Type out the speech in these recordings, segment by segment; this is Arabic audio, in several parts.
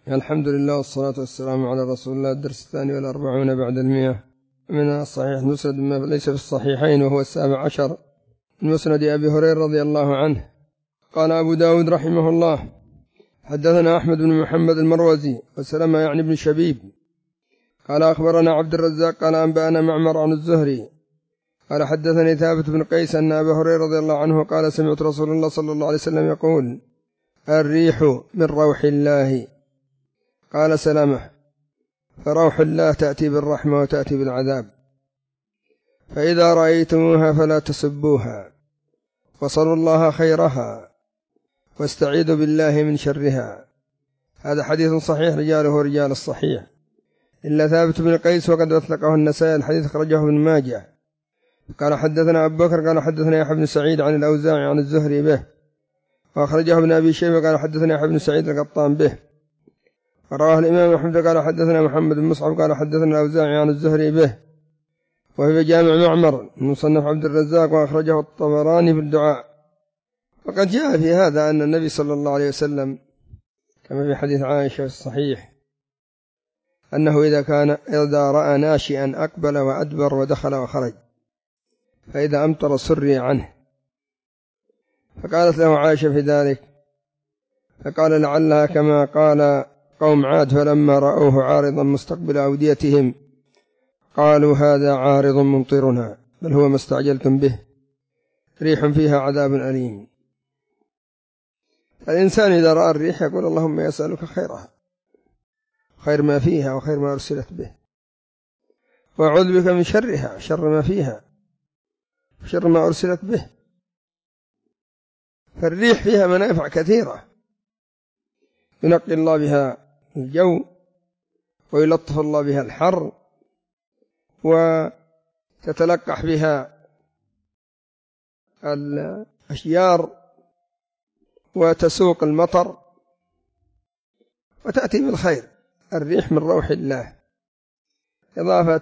الحمد لله والصلاة والسلام على رسول الله. الدرس 42 بعد 100 من الصحيح مسند ما ليس في الصحيحين، وهو 17 من مسند أبي هريرة رضي الله عنه. قال أبو داود رحمه الله: حدثنا أحمد بن محمد المروزي وسلمة يعني بن شبيب قال أخبرنا عبد الرزاق قال أنبأنا معمر عن الزهري قال حدثني ثابت بن قيس أن أبا هريرة رضي الله عنه قال: سمعت رسول الله صلى الله عليه وسلم يقول: الريح من روح الله. قال سلمة: فروح الله تأتي بالرحمة وتأتي بالعذاب، فإذا رأيتموها فلا تسبوها، وصلوا الله خيرها، واستعيذوا بالله من شرها. هذا حديث صحيح، رجاله رجال الصحيح إلا ثابت بن قيس وقد أطلقه النسائي. الحديث أخرجه ابن ماجه. قال حدثنا أبو بكر قال حدثنا يحيى بن سعيد عن الأوزاعي عن الزهري به، وأخرجه ابن أبي شيبة قال حدثنا يحيى بن سعيد القطان به، ورواه الإمام أحمد قال حدثنا محمد بن مصعب قال حدثنا الأوزاعي عن الزهري به، وفي جامع معمر مصنف عبد الرزاق، وأخرجه الطبراني في الدعاء. وقد جاء في هذا أن النبي صلى الله عليه وسلم كما في حديث عائشة الصحيح أنه إذا رأى ناشئا أقبل وأدبر ودخل وخرج، فإذا أمطر سري عنه. فقالت له عائشة في ذلك، فقال: لعلها كما قال قوم عاد فلما رأوه عارضا مستقبل أوديتهم قالوا: هذا عارض ممطرنا، بل هو ما استعجلتم به، ريح فيها عذاب أليم. الإنسان إذا رأى الريح يقول: اللهم يسألك خيرها، خير ما فيها وخير ما أرسلت به، وأعوذ بك من شرها، شر ما فيها وشر ما أرسلت به. فالريح فيها منافع كثيرة، ينقي الله بها الجو، ويلطف الله بها الحر، وتتلقح بها الأشجار، وتسوق المطر، وتأتي بالخير. الريح من روح الله. إضافة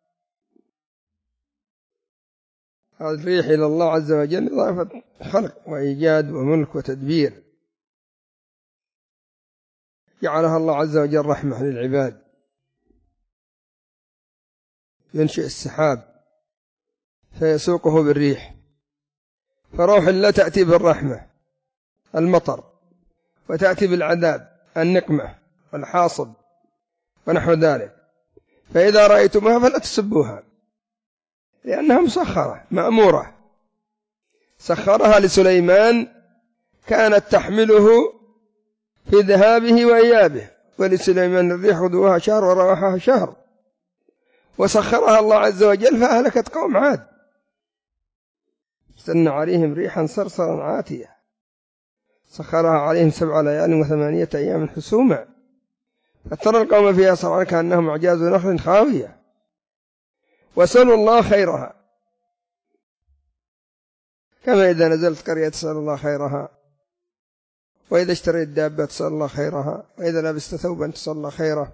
الريح إلى الله عز وجل إضافة خلق وإيجاد وملك وتدبير، جعلها الله عز وجل رحمة للعباد. ينشئ السحاب فيسوقه بالريح، فروح الله تأتي بالرحمة المطر، وتأتي بالعذاب النقمة والحاصب ونحو ذلك. فإذا رأيتموها فلا تسبوها، لأنها مسخرة مأمورة، سخرها لسليمان كانت تحمله في ذهابه وإيابه، ولسليمان الريح غدوها شهر ورواحها شهر، وسخرها الله عز وجل فأهلكت قوم عاد. سن عليهم ريحا صرصرا عاتية، سخرها عليهم 7 ليال و8 أيام حسوما، فترى القوم فيها صرعا كأنهم أعجاز نخل خاوية، وسلوا الله خيرها. كما إذا نزلت قرية تسأل الله خيرها، وإذا اشتريت دابة تسأل الله خيرها، وإذا لبست ثوبا تسأل الله خيره.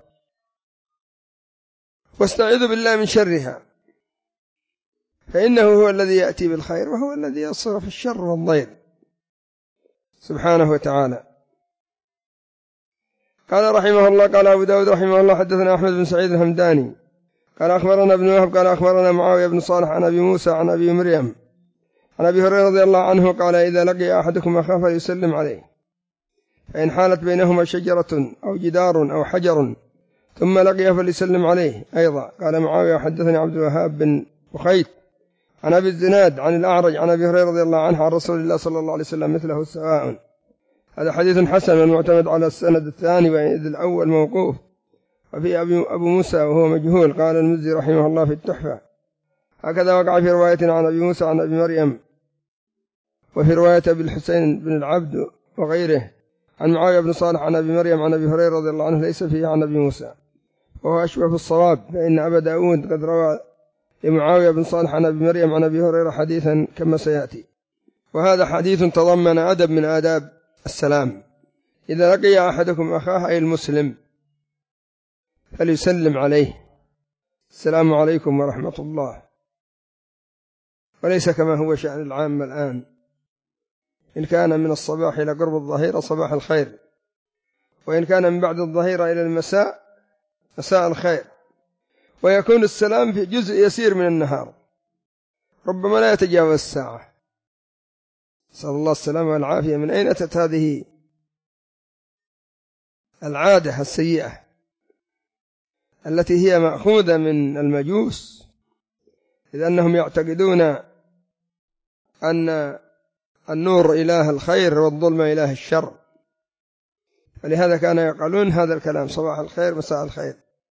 واستعيذوا بالله من شرها، فإنه هو الذي يأتي بالخير، وهو الذي يصرف الشر والضير سبحانه وتعالى. قال رحمه الله: قال أبو داود رحمه الله: حدثنا أحمد بن سعيد الهمداني قال أخبرنا ابن وهب قال أخبرنا معاوية بن صالح عن أبي موسى عن أبي مريم عن أبي هريرة رضي الله عنه قال: إذا لقي أحدكم أخاه فليسلم عليه، فإن حالت بينهما شجرة أو جدار أو حجر ثم لقيه فليسلم عليه أيضا. قال معاوية: حدثني عبد الوهاب بن بخيت عن أبي الزناد عن الأعرج عن أبي هريرة رضي الله عنه عن رسول الله صلى الله عليه وسلم مثله سواء. هذا حديث حسن معتمد على السند الثاني، وإذ الأول موقوف، وفي أبو موسى وهو مجهول. قال المزي رحمه الله في التحفة: هكذا وقع في رواية عن أبي موسى عن أبي مريم، وفي رواية أبي الحسين بن العبد وغيره عن معاوية بن صالح عن أبي مريم عن أبي هريرة رضي الله عنه ليس فيه عن أبي موسى، وهو أشبه في الصواب، فإن أبا داود قد روى لمعاوية بن صالح عن أبي مريم عن أبي هريرة حديثا كما سيأتي. وهذا حديث تضمن أدب من آداب السلام: إذا لقي أحدكم أخاه أي المسلم فليسلم عليه: السلام عليكم ورحمة الله. وليس كما هو شأن العام الآن، إن كان من الصباح إلى قرب الظهيرة صباح الخير، وإن كان من بعد الظهيرة إلى المساء مساء الخير، ويكون السلام في جزء يسير من النهار ربما لا يتجاوز الساعة. نسأل الله السلامة والعافية. من أين أتت هذه العادة السيئة التي هي مأخوذة من المجوس، إذ أنهم يعتقدون أن النور إله الخير والظلم إله الشر، فلهذا كانوا يقولون هذا الكلام صباح الخير مساء الخير،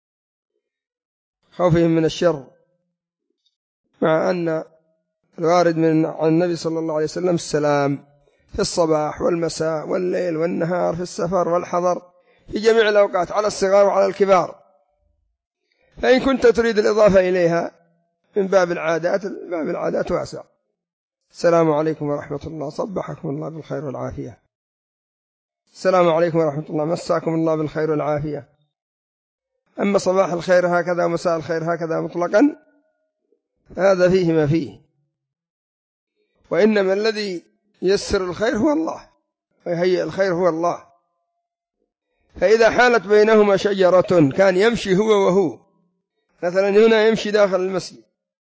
خوفهم من الشر، مع أن الوارد عن النبي صلى الله عليه وسلم السلام في الصباح والمساء والليل والنهار، في السفر والحضر، في جميع الأوقات، على الصغار وعلى الكبار. فإن كنت تريد الإضافة إليها من باب العادات، باب العادات واسع. السلام عليكم ورحمة الله، صبحكم الله بالخير والعافية. السلام عليكم ورحمة الله، مساكم الله بالخير والعافية. أما صباح الخير هكذا ومساء الخير هكذا مطلقا هذا فيه ما فيه، وإنما الذي يسر الخير هو الله ويهيئ الخير هو الله. فإذا حالت بينهما شجرة كان يمشي هو وهو، مثلا هنا يمشي داخل المسجد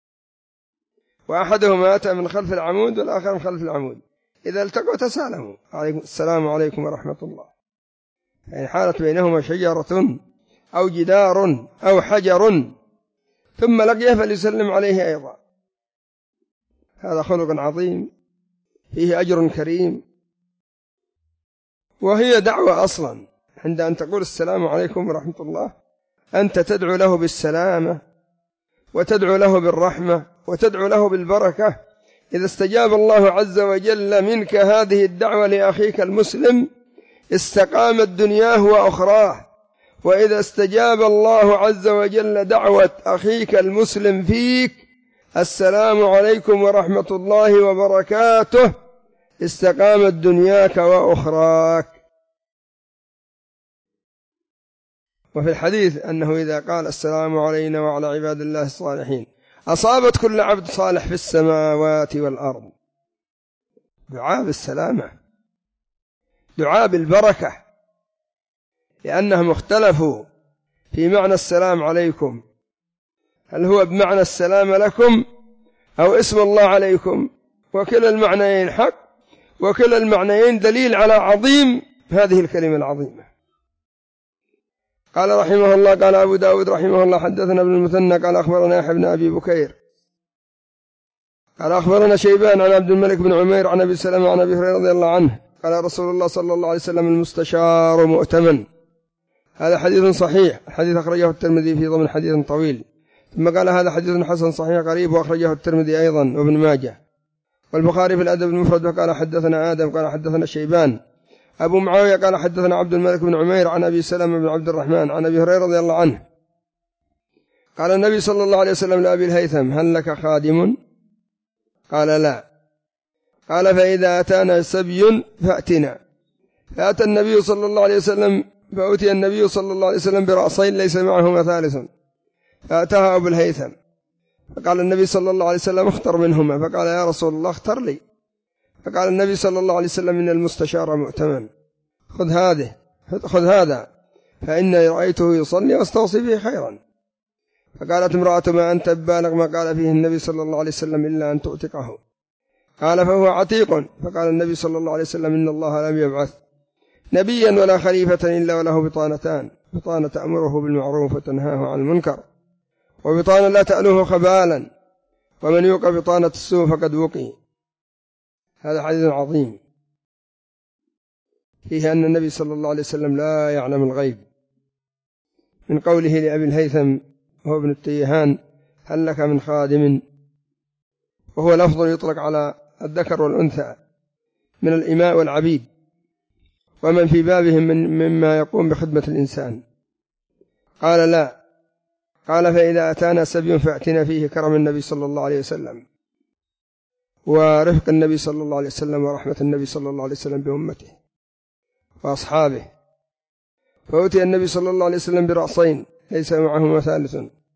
وأحدهما أتى من خلف العمود والآخر من خلف العمود، إذا التقوا تسالموا السلام عليكم ورحمة الله. يعني حالت بينهما شجرة أو جدار أو حجر ثم لقيه فليسلم عليه أيضا. هذا خلق عظيم فيه أجر كريم، وهي دعوة أصلا. عند أن تقول السلام عليكم ورحمة الله أنت تدعو له بالسلامة وتدعو له بالرحمة وتدعو له بالبركة. إذا استجاب الله عز وجل منك هذه الدعوة لأخيك المسلم استقامت دنياه وأخراه، وإذا استجاب الله عز وجل دعوة أخيك المسلم فيك السلام عليكم ورحمة الله وبركاته استقامت دنياك وأخراك. وفي الحديث أنه إذا قال السلام علينا وعلى عباد الله الصالحين أصابت كل عبد صالح في السماوات والأرض. دعاء بالسلامة، دعاء بالبركة، لأنهم اختلفوا في معنى السلام عليكم، هل هو بمعنى السلام لكم أو اسم الله عليكم؟ وكلا المعنيين حق، وكلا المعنيين دليل على عظيم هذه الكلمة العظيمة. قال رحمه الله قال أبو داود رحمه الله حدثنا ابن المثنى قال أخبرنا يحيى بن أبي بكير قال أخبرنا شيبان عن عبد الملك بن عمير عن أبي سلمة عن أبي هريرة رضي الله عنه قال رسول الله صلى الله عليه وسلم المستشار مؤتمن. هذا حديث صحيح، الحديث أخرجه الترمذي في ضمن حديث طويل، ثم قال هذا حديث حسن صحيح قريب وأخرجه الترمذي أيضا وابن ماجه والبخاري في الأدب المفرد. وقال حدثنا آدم قال حدثنا شيبان أبو معاوية قال حدثنا عبد الملك بن عمير عن أبي سلمة بن عبد الرحمن عن أبي هريرة رضي الله عنه قال النبي صلى الله عليه وسلم لأبي الهيثم هل لك خادم؟ قال لا. قال فإذا أتانا سبي فأتنا. فأتى النبي صلى الله عليه وسلم فأتي النبي صلى الله عليه وسلم برأسين ليس معهما ثالث، فأتاها أبو الهيثم فقال النبي صلى الله عليه وسلم اختر منهما، فقال يا رسول الله اختر لي. فقال النبي صلى الله عليه وسلم إن المستشار مؤتمن، خذ هذا فإني رأيته يصلي واستوصي به خيرا. فقالت امرأة ما أنت ببالغ ما قال فيه النبي صلى الله عليه وسلم إلا أن تؤتقه. قال فهو عتيق. فقال النبي صلى الله عليه وسلم إن الله لم يبعث نبيا ولا خليفة إلا وله بطانتان، بطانة تأمره بالمعروف وتنهاه عن المنكر، وبطانة لا تألوه خبالا، ومن يوق بطانة السوء فقد وقي. هذا حديث عظيم فيه أن النبي صلى الله عليه وسلم لا يعلم الغيب، من قوله لأبي الهيثم هو ابن التيهان هل لك من خادم، وهو لفظ يطلق على الذكر والأنثى من الإماء والعبيد ومن في بابهم مما يقوم بخدمة الإنسان. قال لا. قال فإذا أتانا سبي فأتنا فيه كرم النبي صلى الله عليه وسلم ورفق النبي صلى الله عليه وسلم ورحمة النبي صلى الله عليه وسلم بأمته وأصحابه. فأتي النبي صلى الله عليه وسلم برأسين ليس معهما ثالث،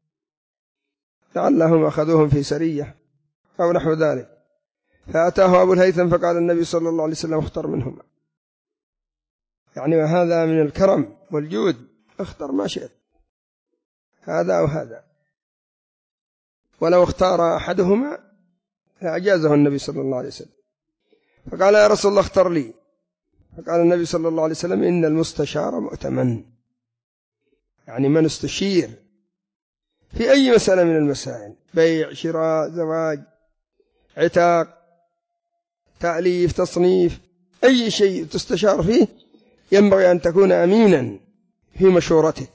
لعلهم أخذوهم في سرية أو نحو ذلك. فأتاه أبو الهيثم فقال النبي صلى الله عليه وسلم اختر منهما. يعني وهذا من الكرم والجود، اختر ما شئت، هذا أو هذا. ولو اختار أحدهما فأجازه النبي صلى الله عليه وسلم، فقال يا رسول الله اختر لي، فقال النبي صلى الله عليه وسلم إن المستشار مؤتمن، يعني من استشير في أي مسألة من المسائل، بيع شراء زواج عتاق تأليف تصنيف، أي شيء تستشار فيه ينبغي أن تكون أمينا في مشورته،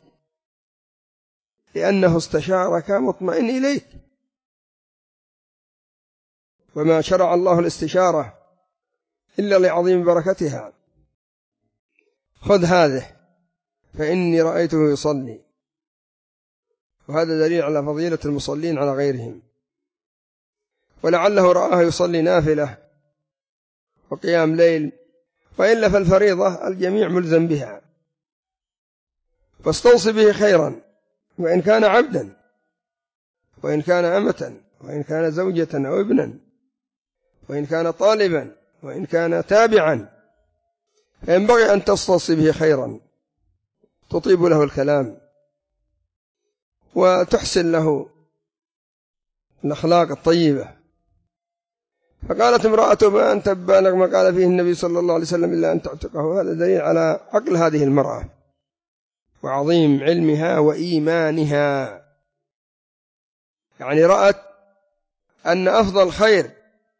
لأنه استشارك مطمئن إليك. وما شرع الله الاستشارة إلا لعظيم بركتها. خذ هذه فإني رأيته يصلي، وهذا دليل على فضيلة المصلين على غيرهم، ولعله رآه يصلي نافلة وقيام ليل، وإلا فالفريضة الجميع ملزم بها. فاستوصي به خيرا، وإن كان عبدا، وإن كان أمة، وإن كان زوجة أو ابنا، وإن كان طالبا، وإن كان تابعا، فينبغي أن تستوصي به خيرا، تطيب له الكلام وتحسن له الأخلاق الطيبة. فقالت امرأة ما أنت ببالغ ما قال فيه النبي صلى الله عليه وسلم إلا أن تعتقه. هذا دليل على عقل هذه المرأة وعظيم علمها وإيمانها، يعني رأت أن أفضل خير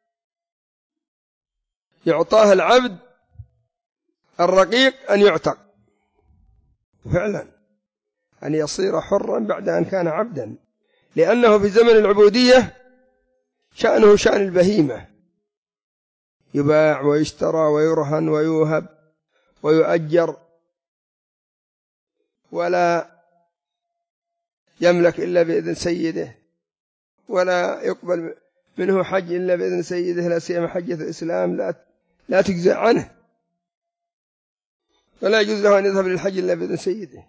يعطاه العبد الرقيق أن يعتق، فعلا أن يصير حرا بعد أن كان عبدا، لأنه في زمن العبودية شأنه شأن البهيمة، يباع ويشترى ويرهن ويوهب ويؤجر، ولا يملك إلا بإذن سيده، ولا يقبل منه حج إلا بإذن سيده، لا سيما حجة الإسلام لا تجزع عنه، ولا يجوز له أن يذهب للحج إلا بإذن سيده.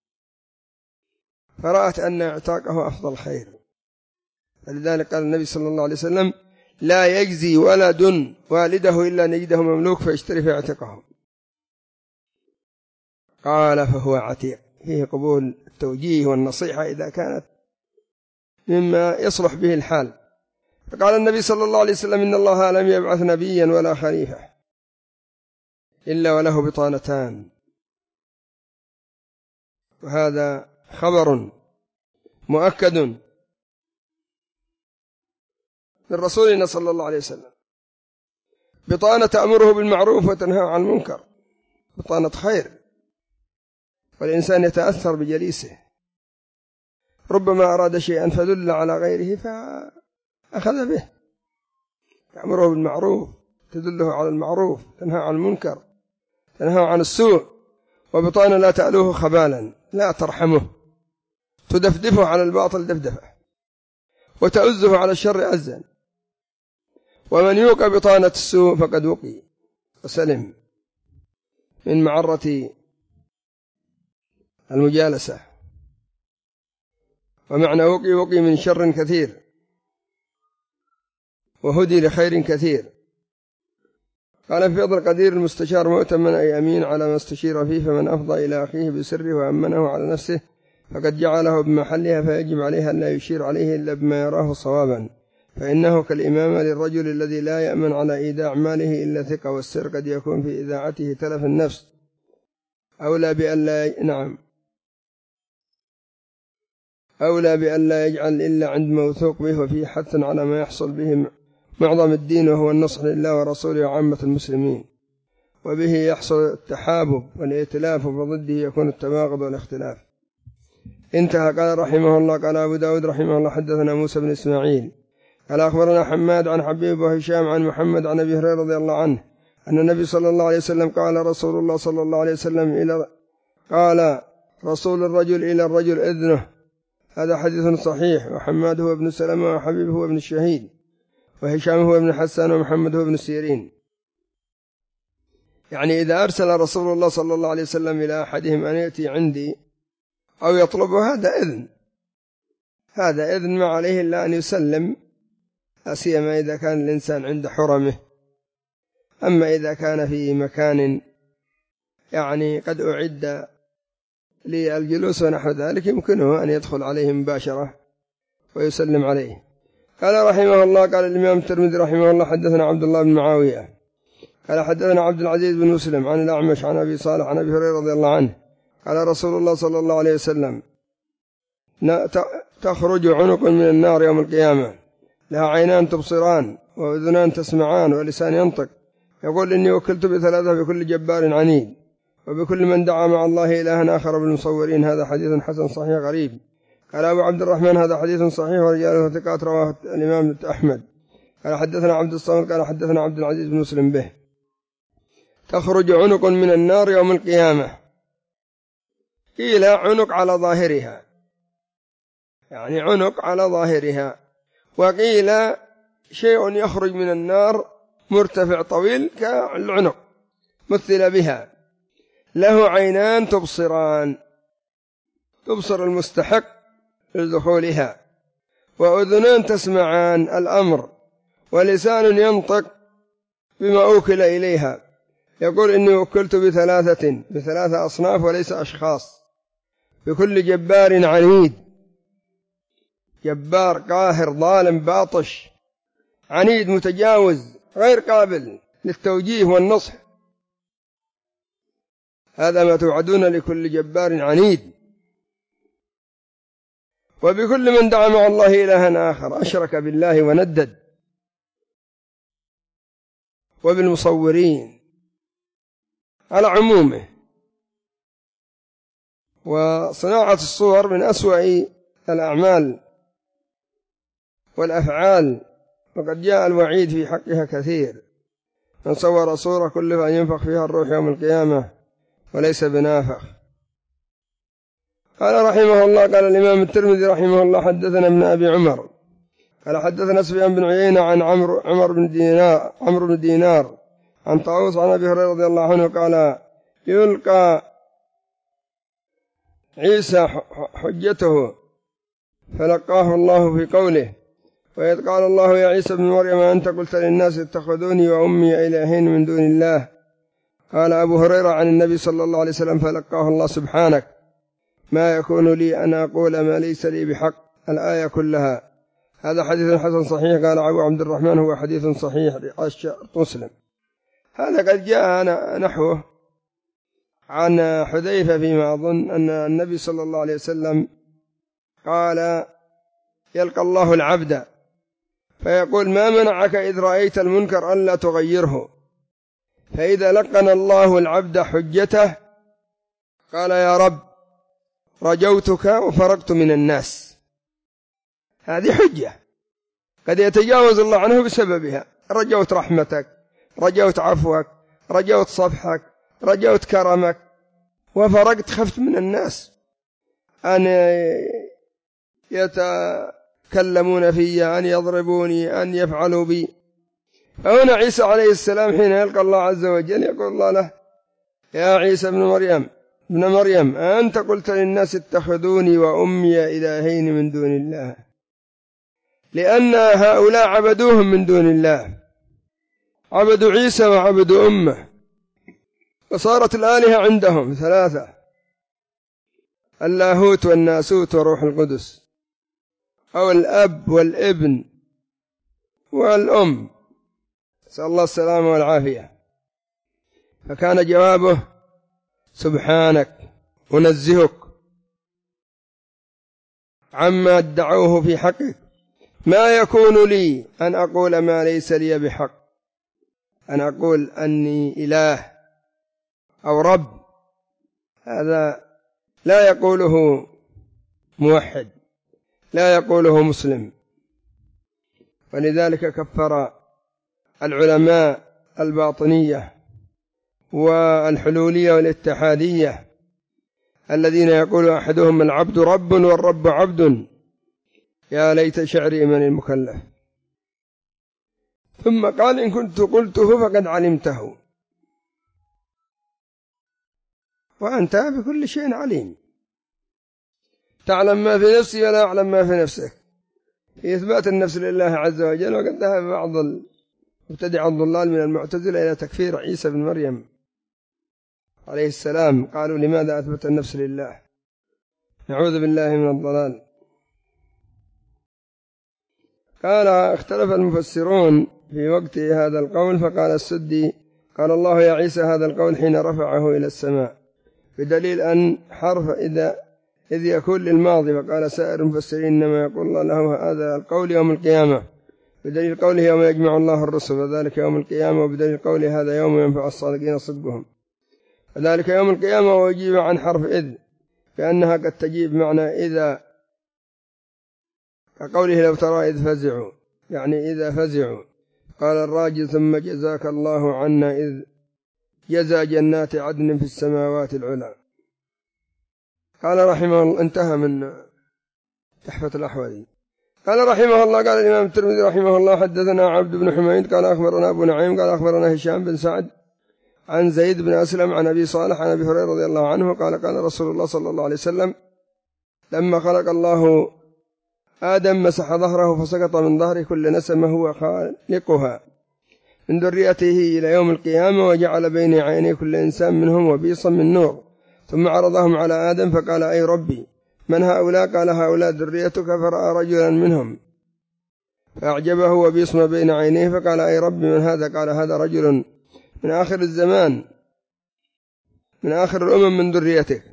فرأت أن اعتاقه أفضل خير، فلذلك قال النبي صلى الله عليه وسلم لا يجزي ولد والده إلا أن يجده مملوك فيشتري فيعتقه. قال فهو عتيق، فيه قبول التوجيه والنصيحة إذا كانت مما يصلح به الحال. فقال النبي صلى الله عليه وسلم إن الله لم يبعث نبيا ولا خليفة إلا وله بطانتان، وهذا خبر مؤكد من رسولنا صلى الله عليه وسلم. بطانة تأمره بالمعروف وتنهى عن المنكر، بطانة خير، والإنسان يتأثر بجليسه، ربما أراد شيئا فدل على غيره فأخذ به. تأمره بالمعروف تدله على المعروف، تنهى عن المنكر، تنهى عن السوء. وبطانة لا تألوه خبالا، لا ترحمه، تدفدفه على الباطل دفدفه، وتأزه على الشر أزا. ومن يوق بطانة السوء فقد وقي وسلم من معرة المجالسة. ومعنى وقي من شر كثير، وهدي لخير كثير. قال في فضل القدير المستشار مؤتمن أي أمين على ما استشير فيه، فمن أفضى إلى أخيه بسره وأمنه على نفسه فقد جعله بمحلها، فيجب عليها أن لا يشير عليه إلا بما يراه صوابا، فإنه كالإمامة للرجل الذي لا يأمن على إيداع ماله إلا ثقة، والسر قد يكون في إذاعته تلف النفس، أولى بأن لا يجعل إلا عند موثوق به، وفيه حث على ما يحصل به معظم الدين، وهو النصح لله ورسوله وعامة المسلمين، وبه يحصل التحابب والائتلاف، وضده يكون التباغض والاختلاف. انتهى. قال رحمه الله. قال أبو داود رحمه الله حدثنا موسى بن إسماعيل قال أخبرنا حماد عن حبيب وهشام عن محمد عن أبي هريرة رضي الله عنه أن النبي صلى الله عليه وسلم قال رسول الله صلى الله عليه وسلم قال رسول الرجل إلى الرجل إذنه. هذا حديث صحيح. وحماد هو ابن سلمة، وحبيب هو ابن الشهيد، وهشام هو ابن حسان، ومحمد هو ابن سيرين. يعني إذا أرسل رسول الله صلى الله عليه وسلم إلى أحدهم أن يأتي عندي أو يطلبه هذا إذن ما عليه إلا أن يسلم، لا سيما إذا كان الإنسان عند حرمه. أما إذا كان في مكان يعني قد أعد للجلوس ونحو ذلك يمكنه أن يدخل عليه مباشرة ويسلم عليه. قال رحمه الله قال الإمام الترمذي رحمه الله حدثنا عبد الله بن معاوية قال حدثنا عبد العزيز بن مسلم عن الأعمش عن أبي صالح عن أبي هريرة رضي الله عنه قال رسول الله صلى الله عليه وسلم تخرج عنق من النار يوم القيامة لها عينان تبصران وأذنان تسمعان ولسان ينطق يقول إني وكلت بثلاثة بكل جبار عنيد وبكل من دعا مع الله إلها آخر بالمصورين. هذا حديث حسن صحيح غريب. قال أبو عبد الرحمن هذا حديث صحيح ورجاله ثقات رواه الإمام أحمد. قال حدثنا عبد الصمد قال حدثنا عبد العزيز بن مسلم به. تخرج عنق من النار يوم القيامة. قيل عنق على ظاهرها يعني عنق على ظاهرها، وقيل شيء يخرج من النار مرتفع طويل كالعنق مثل بها له عينان تبصران تبصر المستحق لدخولها وأذنان تسمعان الأمر ولسان ينطق بما أوكل إليها يقول إني وكلت بثلاثة أصناف وليس أشخاص بكل جبار عنيد جبار قاهر ظالم باطش عنيد متجاوز غير قابل للتوجيه والنصح. هذا ما توعدون لكل جبار عنيد. وبكل من دعا مع الله إلها آخر أشرك بالله وندد وبالمصورين على عمومه. وصناعة الصور من أسوأ الأعمال والأفعال وقد جاء الوعيد في حقها كثير. من صور صورة كلف أن ينفخ فيها الروح يوم القيامة وليس بنافخ. قال رحمه الله قال الإمام الترمذي رحمه الله حدثنا ابن أبي عمر قال حدثنا سفيان بن عيينة عن عمرو بن دينار عن طاووس عن أبي هريرة رضي الله عنه قال يلقى عيسى حجته فلقاه الله في قوله وإذ قال الله يا عيسى ابن مريم أنت قلت للناس اتخذوني وأمي إلهين من دون الله. قال أبو هريرة عن النبي صلى الله عليه وسلم فلقاه الله سبحانك ما يكون لي أن أقول ما ليس لي بحق الآية كلها. هذا حديث حسن صحيح. قال أبو عبد الرحمن هو حديث صحيح لشرط مسلم. هذا قد جاء نحوه عن حذيفة فيما أظن أن النبي صلى الله عليه وسلم قال يلقى الله العبد فيقول ما منعك إذ رأيت المنكر ألا تغيره، فإذا لقن الله العبد حجته قال يا رب رجوتك وفرقت من الناس. هذه حجة قد يتجاوز الله عنه بسببها. رجوت رحمتك، رجوت عفوك، رجوت صفحك، رجوت كرمك، وفرقت خفت من الناس أن يتكلمون في أن يضربوني أن يفعلوا بي. فهنا عيسى عليه السلام حين يلقى الله عز وجل يقول الله له يا عيسى ابن مريم أنت قلت للناس اتخذوني وأمي إلهين من دون الله، لأن هؤلاء عبدوهم من دون الله، عبدوا عيسى وعبدوا أمه، وصارت الآلهة عندهم ثلاثة اللاهوت والناسوت وروح القدس، أو الأب والابن والأم، نسأل الله السلامة والعافية. فكان جوابه سبحانك أنزهك عما ادعوه في حقك، ما يكون لي أن أقول ما ليس لي بحق، أن أقول أني إله أو رب، هذا لا يقوله موحد، لا يقوله مسلم. ولذلك كفر العلماء الباطنية والحلولية والاتحادية الذين يقول أحدهم العبد رب والرب عبد، يا ليت شعري من المكلف. ثم قال إن كنت قلته فقد علمته وأنت بكل شيء عليم، تعلم ما في نفسي ولا أعلم ما في نفسك، في إثبات النفس لله عز وجل. وقد ذهب بعض المبتدع الضلال من المعتزلة إلى تكفير عيسى بن مريم عليه السلام قالوا لماذا أثبت النفس لله؟ نعوذ بالله من الضلال. قال اختلف المفسرون في وقت هذا القول، فقال السدي قال الله يا عيسى هذا القول حين رفعه إلى السماء، بدليل أن حرف إذ يكون للماضي، فقال سائر المفسرين إنما يقول الله له هذا القول يوم القيامة، بدليل قوله يوم يجمع الله الرسل وذلك يوم القيامة، وبدليل قوله هذا يوم ينفع الصادقين صدقهم، وذلك يوم القيامة. ويجيب عن حرف إذ كأنها قد تجيب معنى إذا، كقوله لو ترى إذ فزعوا، يعني إذا فزعوا. قال الراجل ثم جزاك الله عنا إذ جزى جنات عدن في السماوات العلى. قال رحمه الله، انتهى من تحفة الأحوذي. قال رحمه الله، قال الإمام الترمذي رحمه الله حدثنا عبد بن حميد قال أخبرنا أبو نعيم قال أخبرنا هشام بن سعد عن زيد بن أسلم عن أبي صالح عن أبي هريرة رضي الله عنه قال قال رسول الله صلى الله عليه وسلم لما خلق الله آدم مسح ظهره فسقط من ظهره كل نسمة هو خالقها من ذريته إلى يوم القيامة، وجعل بين عيني كل إنسان منهم وبيصا من نور، ثم عرضهم على آدم فقال أي ربي من هؤلاء؟ قال هؤلاء ذريتك، فرأى رجلا منهم فأعجبه وبيص ما بين عينيه، فقال أي ربي من هذا؟ قال هذا رجل من آخر الزمان من آخر الأمم من ذريتك،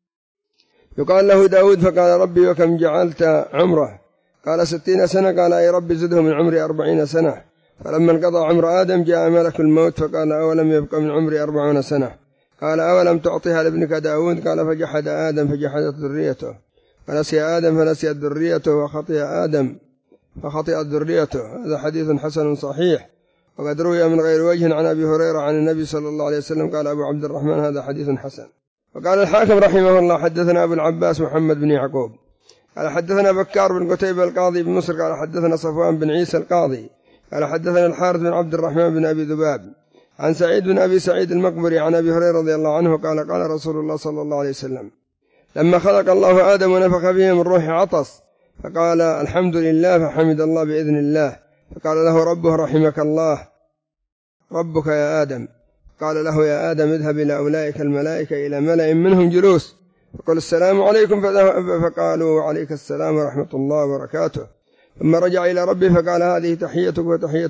يقال له داود، فقال ربي وكم جعلت عمره؟ قال 60 سنة، قال أي ربي زده من عمري 40 سنة، فلما انقضى عمر آدم جاء ملك الموت فقال أولم يبقى من عمري 40 سنة؟ قال أولم تعطيها لابنك داود؟ قال فجحد آدم فجحدت ذريته، فنسي آدم فنسيت ذريته، وخطئ آدم فخطئت ذريته. هذا حديث حسن صحيح، وقد روي من غير وجه عن أبي هريرة عن النبي صلى الله عليه وسلم. قال أبو عبد الرحمن هذا حديث حسن. وقال الحاكم رحمه الله حدثنا أبو العباس محمد بن يعقوب قال حدثنا بكار بن قتيبة القاضي بمصر قال حدثنا صفوان بن عيسى القاضي قال حدثنا الحارث بن عبد الرحمن بن أبي ذباب عن سعيد بن أبي سعيد المقبري عن أبي هريرة رضي الله عنه قال قال رسول الله صلى الله عليه وسلم لما خلق الله آدم ونفخ فيه من روح عطس، فقال الحمد لله، فحمد الله بإذن الله، فقال له ربه رحمك الله ربك يا آدم، قال له يا آدم اذهب إلى أولئك الملائكة إلى ملأ منهم جلوس، فقال السلام عليكم، فقالوا عليك السلام ورحمة الله وبركاته، ثم رجع إلى ربه فقال هذه تحيتك وتحية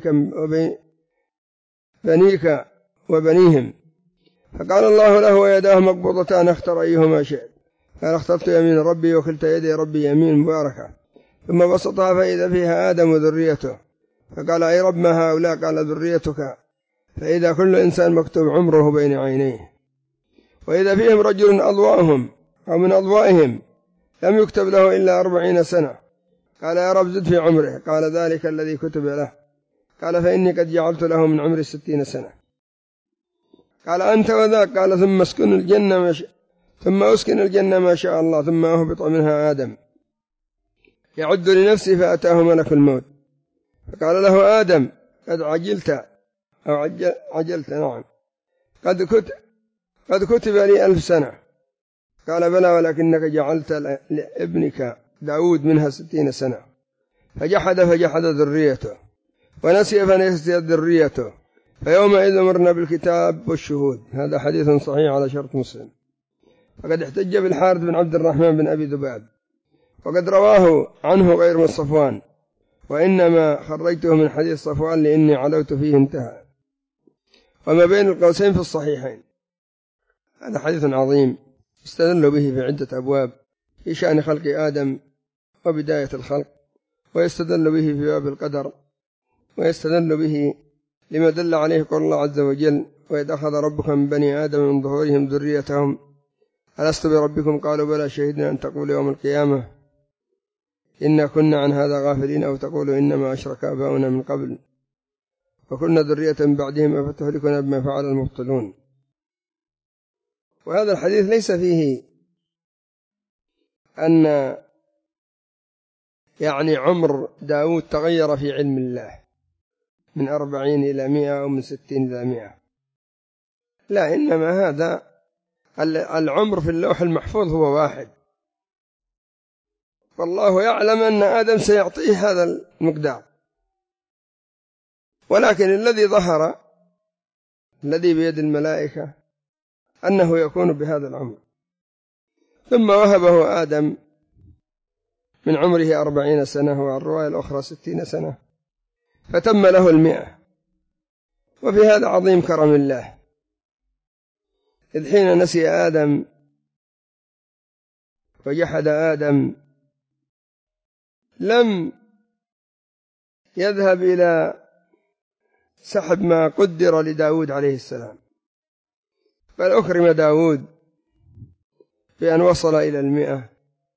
بنيك وبنيهم، فقال الله له ويداه مقبوضتان اختر أيهما شئت، قال اخترت يمين ربي وكلت يدي ربي يمين مباركة، ثم بسطها فإذا فيها آدم وذريته، فقال أي رب ما هؤلاء؟ قال ذريتك، فإذا كل إنسان مكتوب عمره بين عينيه، وإذا فيهم رجل أضواءهم أو من أضوائهم لم يكتب له إلا 40 سنة، قال يا رب زد في عمره، قال ذلك الذي كتب له، قال فإني قد جعلت له من عمري 60 سنة، قال أنت وذاك، قال ثم اسكن الجنة ما شاء الله، ثم أهبط منها آدم يعد لنفسه، فأتاه ملك الموت فقال له آدم قد عجلت أو عجلت نعم قد كتب لي 1000 سنة، قال بلى ولكنك جعلت لابنك داود منها 60 سنة، فجحد ذريته ونسي فنسيت ذريته، فيومئذ مرنا بالكتاب والشهود. هذا حديث صحيح على شرط مسلم. فقد احتج بالحارث بن عبد الرحمن بن أبي ذباب، وقد رواه عنه غير من صفوان، وإنما خرجته من حديث صفوان لإني علوت فيه انتهى، وما بين القوسين في الصحيحين. هذا حديث عظيم استدل به في عدة أبواب في شأن خلق آدم وبداية الخلق، ويستدل به في باب القدر، ويستدل به لما دل عليه قول الله عز وجل وإذ أخذ ربك من بني آدم من ظهورهم ذريتهم ألست بربكم قالوا بلى شهدنا أن تقولوا يوم القيامة إنا كنا عن هذا غافلين، أو تقولوا إنما أشرك آباؤنا من قبل وكنا ذرية بعدهم أفتهلكنا بما فعل المبطلون. وهذا الحديث ليس فيه أن يعني عمر داود تغير في علم الله من 40 إلى 100 أو من 60 إلى 100، لا، إنما هذا العمر في اللوح المحفوظ هو واحد، والله يعلم أن آدم سيعطيه هذا المقدار، ولكن الذي ظهر الذي بيد الملائكة أنه يكون بهذا العمر. ثم وهبه آدم من عمره 40 سنة، وعلى الرواية الأخرى 60 سنة، فتم له 100. وفي هذا عظيم كرم الله، إذ حين نسي آدم وجحد آدم لم يذهب إلى سحب ما قدر لداود عليه السلام، بل أكرم داود بأن وصل إلى 100،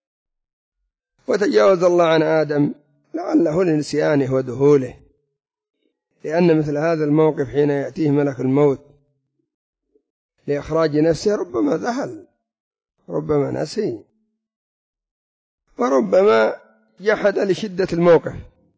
وتجاوز الله عن آدم لعله لنسيانه وذهوله، لأن مثل هذا الموقف حين يأتيه ملك الموت لإخراج نفسه ربما ذهل، ربما نسي، وربما جحد لشدة الموقف.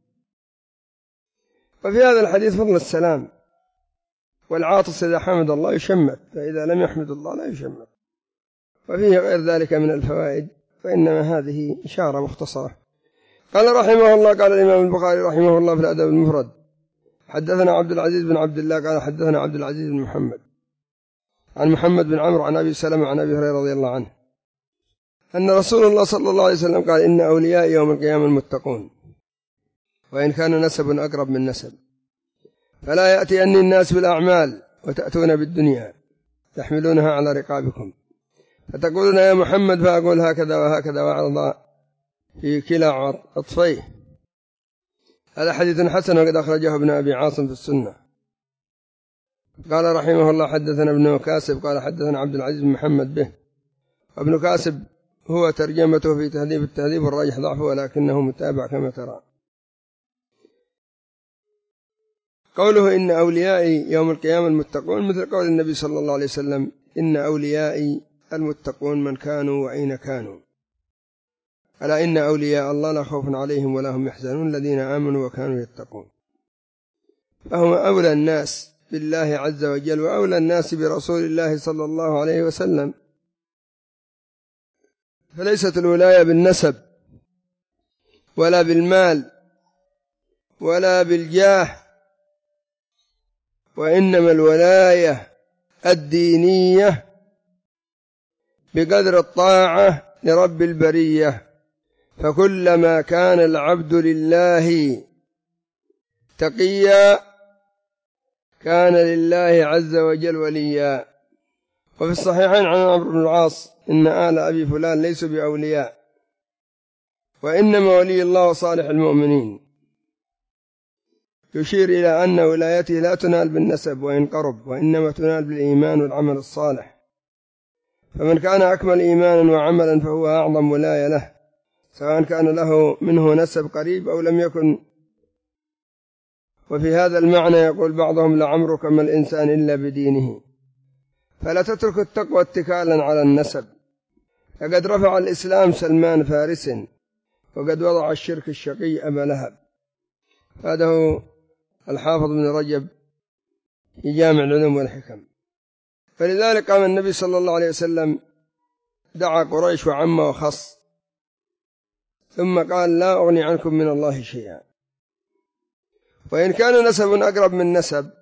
وفي هذا الحديث فضل السلام، والعاطس إذا حمد الله يشمت، فإذا لم يحمد الله لا يشمت. وفيه غير ذلك من الفوائد، فإنما هذه إشارة مختصرة. قال رحمه الله، قال الإمام البخاري رحمه الله في الأدب المفرد: حدثنا عبد العزيز بن عبد الله قال حدثنا عبد العزيز بن محمد عن محمد بن عمرو عن أبي سلمة عن أبي هريرة رضي الله عنه أن رسول الله صلى الله عليه وسلم قال: إن أولياء يوم القيامة المتقون، وإن كان نسب أقرب من نسب، فلا يأتيني الناس بالأعمال وتأتون بالدنيا تحملونها على رقابكم، فتقولون يا محمد، فأقول هكذا وهكذا، وأعرض في كلا عطفيه. هذا حديث حسن، وقد أخرجه ابن أبي عاصم في السنة. قال رحمه الله: حدثنا ابن كاسب قال حدثنا عبد العزيز بن محمد به. وابن كاسب هو ترجمته في تهذيب التهذيب، والراجح ضعفه، ولكنه متابع كما ترى. قوله إن أوليائي يوم القيامة المتقون مثل قول النبي صلى الله عليه وسلم: إن أوليائي المتقون من كانوا وأين كانوا، ألا إن أولياء الله لا خوف عليهم ولا هم يحزنون الذين آمنوا وكانوا يتقون. فهم أولى الناس بالله عز وجل، وأولى الناس برسول الله صلى الله عليه وسلم. فليست الولاية بالنسب ولا بالمال ولا بالجاه، وإنما الولاية الدينية بقدر الطاعة لرب البرية. فكلما كان العبد لله تقيا كان لله عز وجل وليا. وفي الصحيحين عن عمرو بن العاص: إن آل أبي فلان ليسوا بأولياء، وإنما ولي الله وصالح المؤمنين، يشير إلى أن ولايته لا تنال بالنسب وإن قرب، وإنما تنال بالإيمان والعمل الصالح. فمن كان أكمل إيمانا وعملا فهو أعظم ولاية له، سواء كان له منه نسب قريب أو لم يكن. وفي هذا المعنى يقول بعضهم: لعمرك ما الإنسان إلا بدينه. فلا تترك التقوى اتكالا على النسب، فقد رفع الإسلام سلمان فارس، وقد وضع الشرك الشقي أبا لهب. هذا هو الحافظ بن رجب في جامع العلوم والحكم. فلذلك قام النبي صلى الله عليه وسلم دعا قريش وعم وخص، ثم قال: لا أغني عنكم من الله شيئا. وإن كان نسب أقرب من نسب،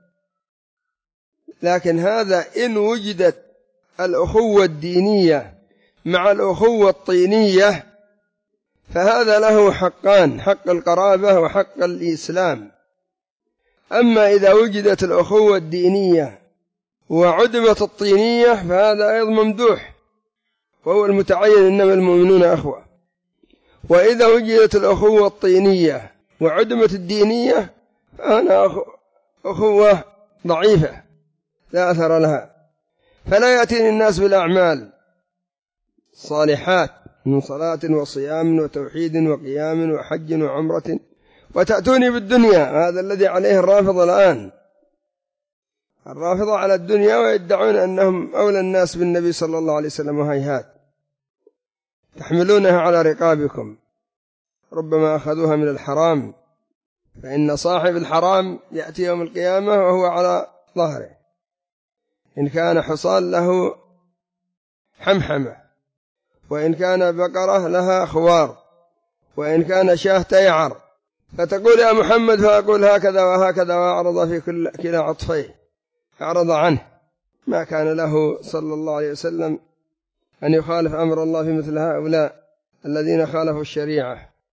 لكن هذا إن وجدت الأخوة الدينية مع الأخوة الطينية فهذا له حقان: حق القرابة وحق الإسلام. أما إذا وجدت الأخوة الدينية وعدمت الطينية فهذا أيضا ممدوح، وهو المتعين: إنما المؤمنون أخوة. وإذا وجدت الأخوة الطينية وعدمت الدينية فأنا أخوة ضعيفة لا أثر لها. فلا يأتيني الناس بالأعمال صالحات من صلاة وصيام وتوحيد وقيام وحج وعمرة وتأتوني بالدنيا. هذا الذي عليه الرافضة الآن. الرافضة على الدنيا ويدعون أنهم أولى الناس بالنبي صلى الله عليه وسلم، وهيهات. تحملونها على رقابكم، ربما أخذوها من الحرام، فإن صاحب الحرام يأتي يوم القيامة وهو على ظهره، إن كان حصان له حمحمة، وإن كان بقرة لها خوار، وإن كان شاه تيعر. فتقول يا محمد، فأقول هكذا وهكذا، وأعرض في كلا عطفيه، أعرض عنه ما كان له صلى الله عليه وسلم أن يخالف أمر الله في مثل هؤلاء الذين خالفوا الشريعة.